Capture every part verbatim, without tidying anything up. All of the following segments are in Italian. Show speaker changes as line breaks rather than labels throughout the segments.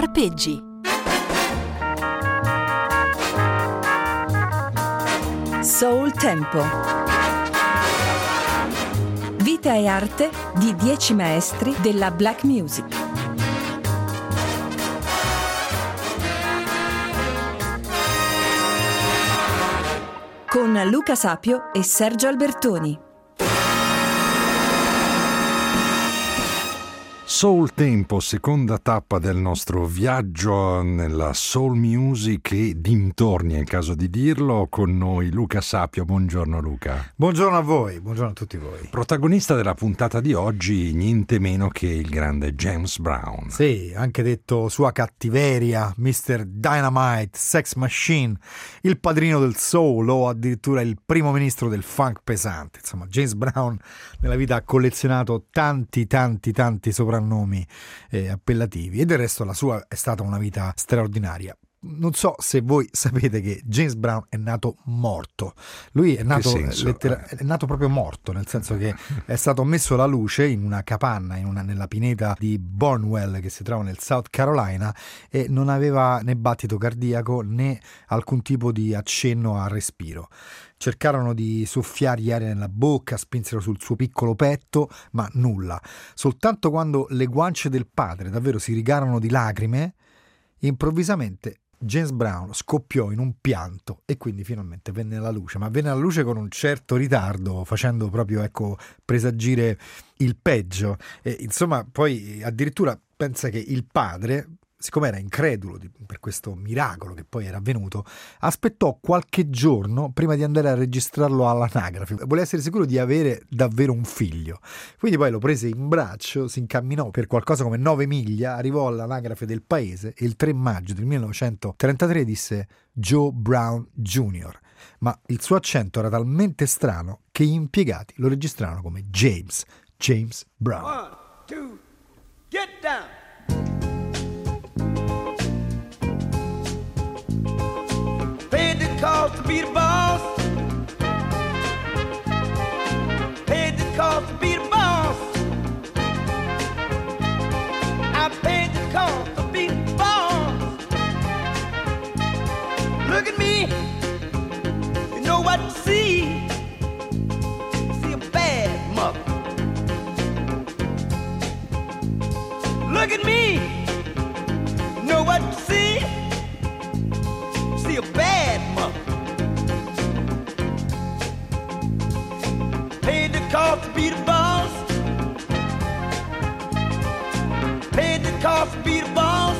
Arpeggi. Soul Tempo. Vita e arte di dieci maestri della black music. Con Luca Sapio e Sergio Albertoni.
Soul Tempo, seconda tappa del nostro viaggio nella soul music e dintorni, è il caso di dirlo, con noi Luca Sapio. Buongiorno Luca.
Buongiorno a voi, buongiorno a tutti voi.
Protagonista della puntata di oggi, niente meno che il grande James Brown.
Sì, anche detto Sua Cattiveria, mister Dynamite, Sex Machine, il padrino del soul o addirittura il primo ministro del funk pesante. Insomma, James Brown nella vita ha collezionato tanti, tanti, tanti soprannomi nomi eh, appellativi, e del resto la sua è stata una vita straordinaria. Non so se voi sapete che James Brown è nato morto. Lui è nato, lettera- è nato proprio morto, nel senso che è stato messo alla luce in una capanna in una, nella pineta di Barnwell, che si trova nel South Carolina, e non aveva né battito cardiaco né alcun tipo di accenno a respiro. Cercarono di soffiargli aria nella bocca, spinsero sul suo piccolo petto, ma nulla. Soltanto quando le guance del padre davvero si rigarono di lacrime, improvvisamente James Brown scoppiò in un pianto e quindi finalmente venne alla luce, ma venne alla luce con un certo ritardo, facendo proprio, ecco, presagire il peggio. E, insomma, poi addirittura pensa che il padre, siccome era incredulo di, per questo miracolo che poi era avvenuto, aspettò qualche giorno prima di andare a registrarlo all'anagrafe. Voleva essere sicuro di avere davvero un figlio. Quindi poi lo prese in braccio, si incamminò per qualcosa come nove miglia, arrivò all'anagrafe del paese e il tre maggio del millenovecentotrentatré disse Joe Brown Junior Ma il suo accento era talmente strano che gli impiegati lo registrarono come James, James Brown.
One, two, get down! Paid the cost to be the boss. Paid the cost to be the boss. I paid the cost to be the boss. Look at me. You know what to see. See a bad mother. Look at me. You know what to see. See a bad mother. Paid the cost to be the boss. Paid the cost to be the boss.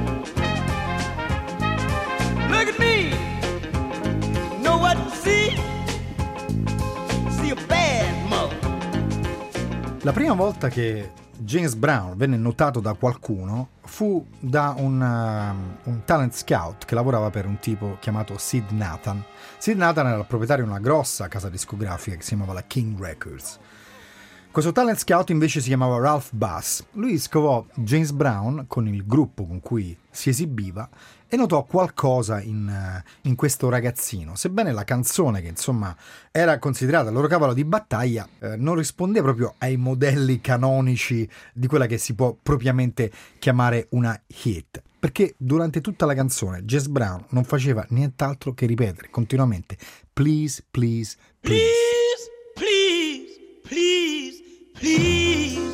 Look at me. Know what to see. See a bad mother.
La prima volta che James Brown venne notato da qualcuno fu da un, uh, un talent scout che lavorava per un tipo chiamato Sid Nathan. Sid Nathan era il proprietario di una grossa casa discografica che si chiamava la King Records. Questo talent scout invece si chiamava Ralph Bass. Lui scovò James Brown con il gruppo con cui si esibiva e notò qualcosa in, in questo ragazzino. Sebbene la canzone, che insomma era considerata il loro cavallo di battaglia, eh, non rispondeva proprio ai modelli canonici di quella che si può propriamente chiamare una hit, perché durante tutta la canzone James Brown non faceva nient'altro che ripetere continuamente please, please, please,
Please, please, please, please.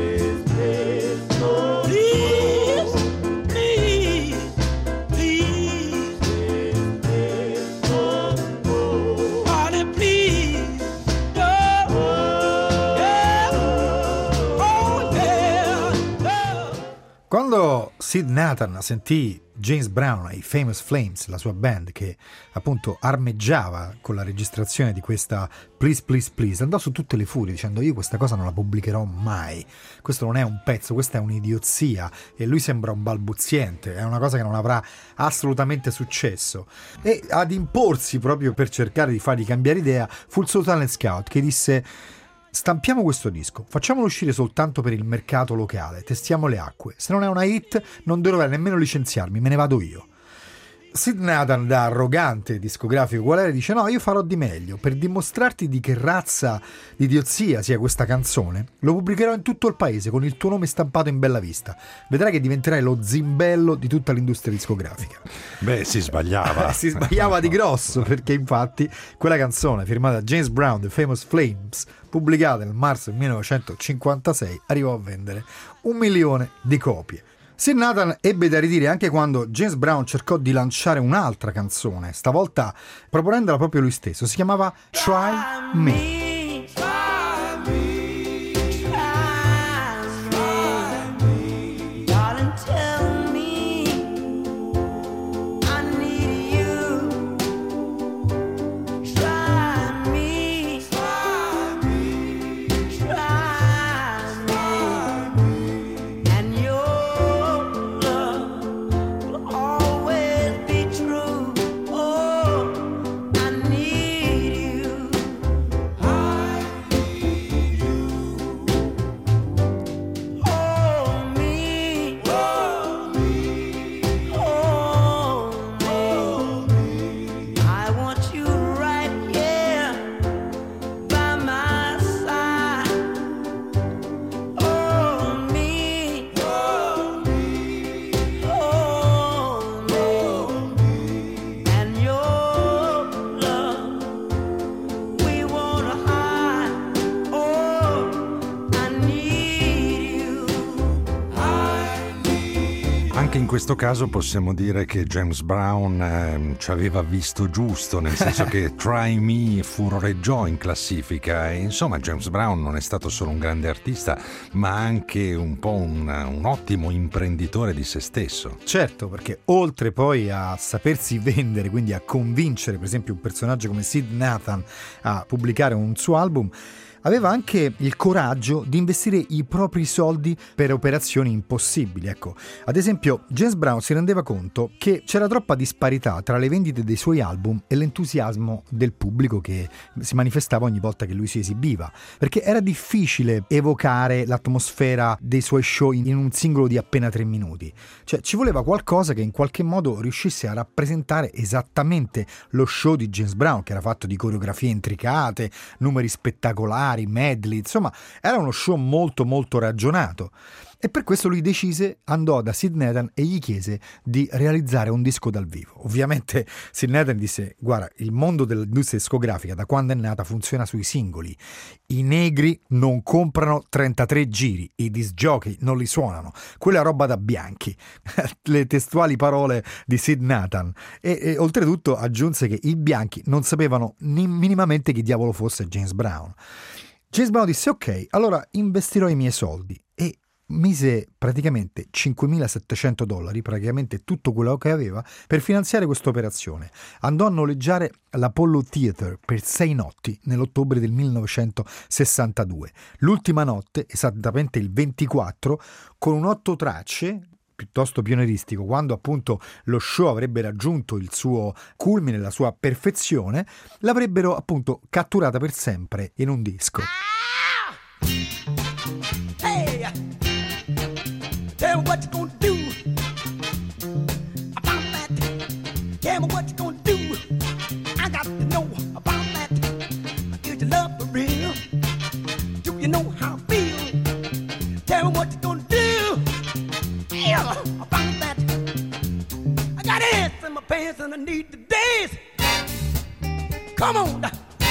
Quando Sid Nathan sentì James Brown ai Famous Flames, la sua band che appunto armeggiava con la registrazione di questa Please Please Please, andò su tutte le furie dicendo io questa cosa non la pubblicherò mai, questo non è un pezzo, questa è un'idiozia e lui sembra un balbuziente, è una cosa che non avrà assolutamente successo. E ad imporsi proprio per cercare di fargli cambiare idea fu il suo talent scout che disse stampiamo questo disco, facciamolo uscire soltanto per il mercato locale, testiamo le acque, se non è una hit non dovrei nemmeno licenziarmi, me ne vado io. Sid Nathan, da arrogante discografico qual era, dice: no, io farò di meglio, per dimostrarti di che razza di idiozia sia questa canzone, lo pubblicherò in tutto il paese con il tuo nome stampato in bella vista, vedrai che diventerai lo zimbello di tutta l'industria discografica.
Beh, si sbagliava.
si sbagliava di grosso, perché infatti quella canzone firmata James Brown, The Famous Flames, pubblicata nel marzo del millenovecentocinquantasei, arrivò a vendere un milione di copie. Sid Nathan ebbe da ridire anche quando James Brown cercò di lanciare un'altra canzone, stavolta proponendola proprio lui stesso. Si chiamava Try Me.
Anche in questo caso possiamo dire che James Brown eh, ci aveva visto giusto, nel senso che Try Me furoreggiò in classifica e insomma James Brown non è stato solo un grande artista ma anche un po' un, un ottimo imprenditore di se stesso.
Certo, perché oltre poi a sapersi vendere, quindi a convincere per esempio un personaggio come Sid Nathan a pubblicare un suo album, aveva anche il coraggio di investire i propri soldi per operazioni impossibili. Ecco, ad esempio James Brown si rendeva conto che c'era troppa disparità tra le vendite dei suoi album e l'entusiasmo del pubblico che si manifestava ogni volta che lui si esibiva, perché era difficile evocare l'atmosfera dei suoi show in un singolo di appena tre minuti. Cioè ci voleva qualcosa che in qualche modo riuscisse a rappresentare esattamente lo show di James Brown, che era fatto di coreografie intricate, numeri spettacolari, medley, insomma era uno show molto molto ragionato. E per questo lui decise, andò da Sid Nathan e gli chiese di realizzare un disco dal vivo. Ovviamente Sid Nathan disse: guarda, il mondo dell'industria discografica da quando è nata funziona sui singoli, i negri non comprano trentatré giri, i disc jockey non li suonano, quella è roba da bianchi. Le testuali parole di Sid Nathan. E, e oltretutto aggiunse che i bianchi non sapevano ni minimamente chi diavolo fosse James Brown. James Brown disse: ok, allora investirò i miei soldi, e mise praticamente cinquemilasettecento dollari, praticamente tutto quello che aveva, per finanziare questa operazione. Andò a noleggiare l'Apollo Theater per sei notti nell'ottobre del millenovecentosessantadue. L'ultima notte, esattamente il ventiquattro, con un otto tracce piuttosto pionieristico, quando appunto lo show avrebbe raggiunto il suo culmine, la sua perfezione, l'avrebbero appunto catturata per sempre in un disco.
Hey, tell me what you gonna do about that. Tell me what you gonna do. I got to know about that. Is your love for real? Do you know how I feel? Tell me what you gonna do. Yeah, about that. I got ants in my pants and I need to dance. Come on.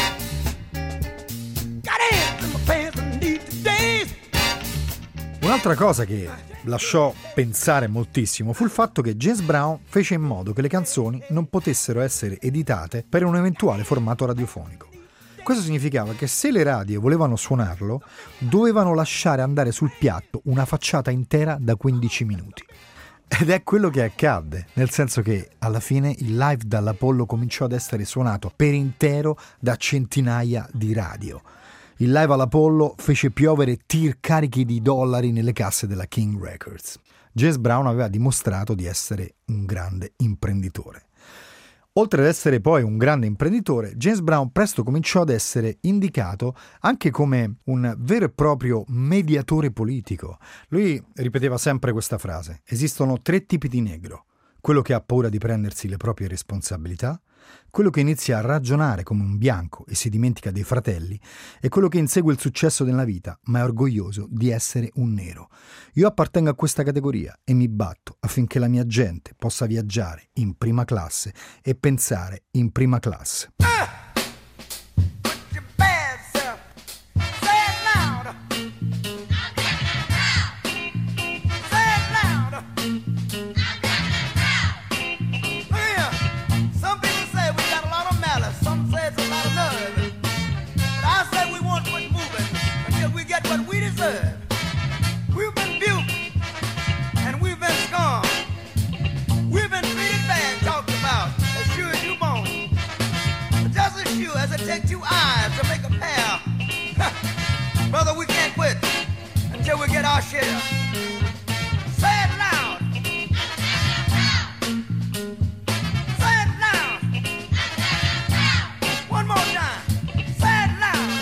Got ants in my pants and I need to dance.
Un'altra cosa che lasciò pensare moltissimo fu il fatto che James Brown fece in modo che le canzoni non potessero essere editate per un eventuale formato radiofonico. Questo significava che se le radio volevano suonarlo, dovevano lasciare andare sul piatto una facciata intera da quindici minuti. Ed è quello che accadde, nel senso che alla fine il live dall'Apollo cominciò ad essere suonato per intero da centinaia di radio. Il live all'Apollo fece piovere tir carichi di dollari nelle casse della King Records. James Brown aveva dimostrato di essere un grande imprenditore. Oltre ad essere poi un grande imprenditore, James Brown presto cominciò ad essere indicato anche come un vero e proprio mediatore politico. Lui ripeteva sempre questa frase: esistono tre tipi di negro, quello che ha paura di prendersi le proprie responsabilità, quello che inizia a ragionare come un bianco e si dimentica dei fratelli, e quello che insegue il successo nella vita ma è orgoglioso di essere un nero. Io appartengo a questa categoria e mi batto affinché la mia gente possa viaggiare in prima classe e pensare in prima classe.
We've been built and we've been scorned. We've been treated bad, talked about, as sure as you born. Just as sure as it takes two eyes to make a pair. Brother, we can't quit until we get our share. Say it loud. Say it loud. One more time. Say it loud.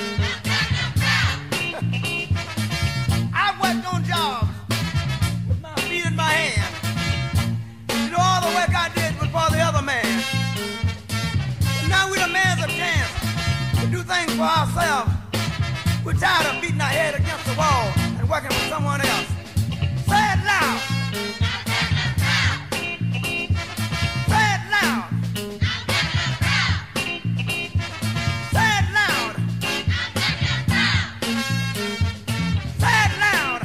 I've worked on jobs with my feet in my hand. You know, all the work I did was for the other man. But now we demand a chance to do things for ourselves. We're tired of beating our head against the wall and working with someone else. Say it loud. Say it loud. Say it loud. Say it loud.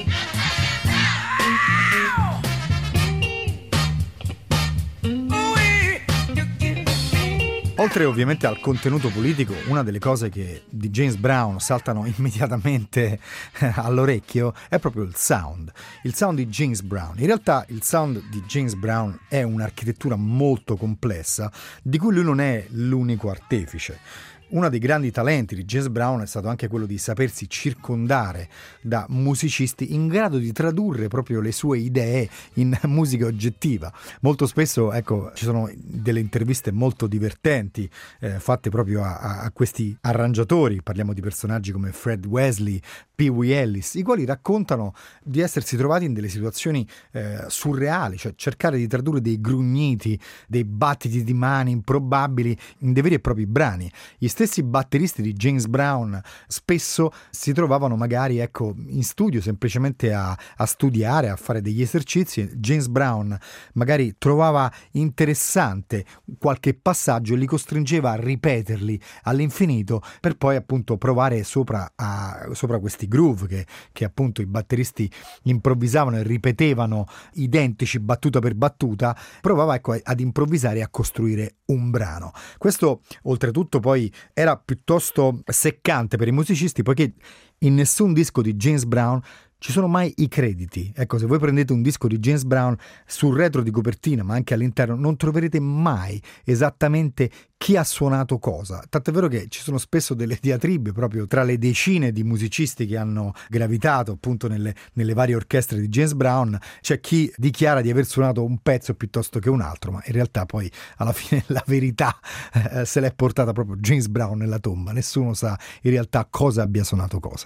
Oltre ovviamente al contenuto politico, una delle cose che di James Brown saltano immediatamente all'orecchio è proprio il sound. Il sound di James Brown. In realtà il sound di James Brown è un'architettura molto complessa di cui lui non è l'unico artefice. Uno dei grandi talenti di James Brown è stato anche quello di sapersi circondare da musicisti in grado di tradurre proprio le sue idee in musica oggettiva. Molto spesso, ecco, ci sono delle interviste molto divertenti eh, fatte proprio a, a questi arrangiatori. Parliamo di personaggi come Fred Wesley, Pee Wee Ellis, i quali raccontano di essersi trovati in delle situazioni eh, surreali, cioè cercare di tradurre dei grugniti, dei battiti di mani improbabili in dei veri e propri brani. Gli stessi batteristi di James Brown spesso si trovavano magari, ecco, in studio semplicemente a, a studiare, a fare degli esercizi. James Brown magari trovava interessante qualche passaggio e li costringeva a ripeterli all'infinito per poi appunto provare sopra, a, sopra questi groove che, che appunto i batteristi improvvisavano e ripetevano identici battuta per battuta. Provava, ecco, ad improvvisare e a costruire un brano. Questo oltretutto poi era piuttosto seccante per i musicisti, poiché in nessun disco di James Brown ci sono mai i crediti. Ecco, se voi prendete un disco di James Brown, sul retro di copertina ma anche all'interno non troverete mai esattamente chi ha suonato cosa. Tant'è vero che ci sono spesso delle diatribe proprio tra le decine di musicisti che hanno gravitato appunto nelle, nelle varie orchestre di James Brown. C'è chi dichiara di aver suonato un pezzo piuttosto che un altro, ma in realtà poi alla fine la verità eh, se l'è portata proprio James Brown nella tomba. Nessuno sa in realtà cosa abbia suonato cosa.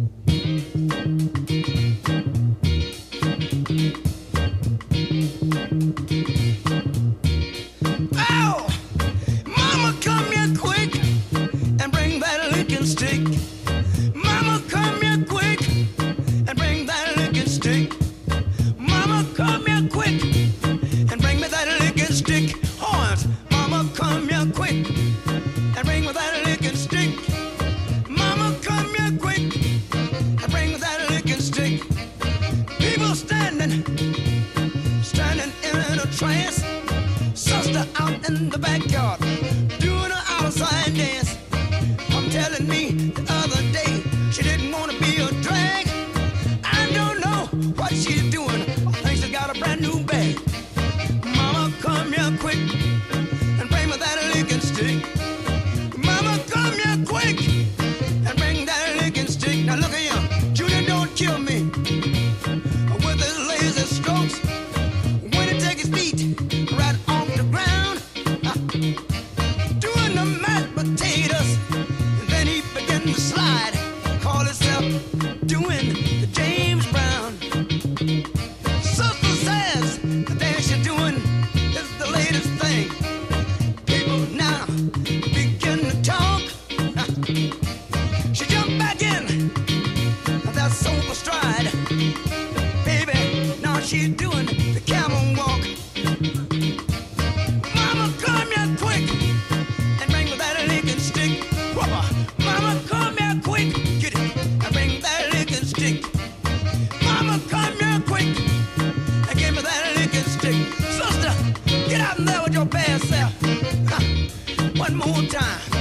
Oh, mama, come here quick and bring that licking stick. Mama, come here quick and bring that licking stick. Mama, come here quick and bring me that licking stick. Horns, mama, come here quick and bring me that licking stick. Mama, come here quick and bring me that licking stick. People standing, standing in a trance. Sister out in the backyard doing an outside dance. I'm telling me the other day she didn't want to be a drag. I don't know what she's doing. I think she got a brand new bag. Mama, come here quick and bring me that licking stick. Mama, come here quick and bring that licking stick. Now look at him, Junior, don't kill me with his lazy strokes. When he take his feet right off the ground, uh, doing the mashed potatoes, and then he begin to slide, call himself doing the James Brown. Sister says the dance you're doing yourself. One more time.